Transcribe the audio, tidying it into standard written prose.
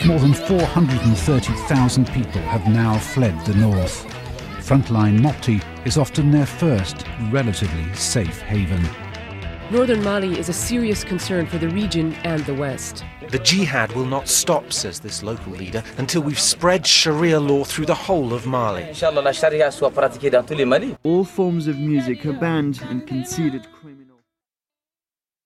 More than 430,000 people have now fled the north. Frontline Mopti is often their first, relatively safe haven. Northern Mali is a serious concern for the region and the West. The jihad will not stop, says this local leader, until we've spread Sharia law through the whole of Mali. All forms of music are banned and considered criminal.